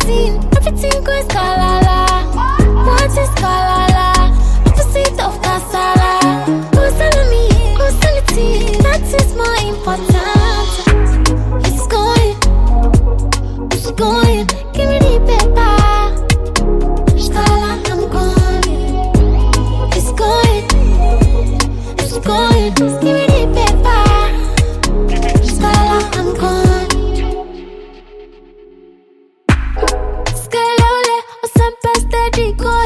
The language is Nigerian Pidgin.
everything goes kalala. What is kalala? Opposite of kasala. Who's telling me? Hostility, that is more important. It's going, give me the paper. Skala, I'm gone. It's going, give me the paper. Skala, I'm gone. Scalole, ho sempre steady con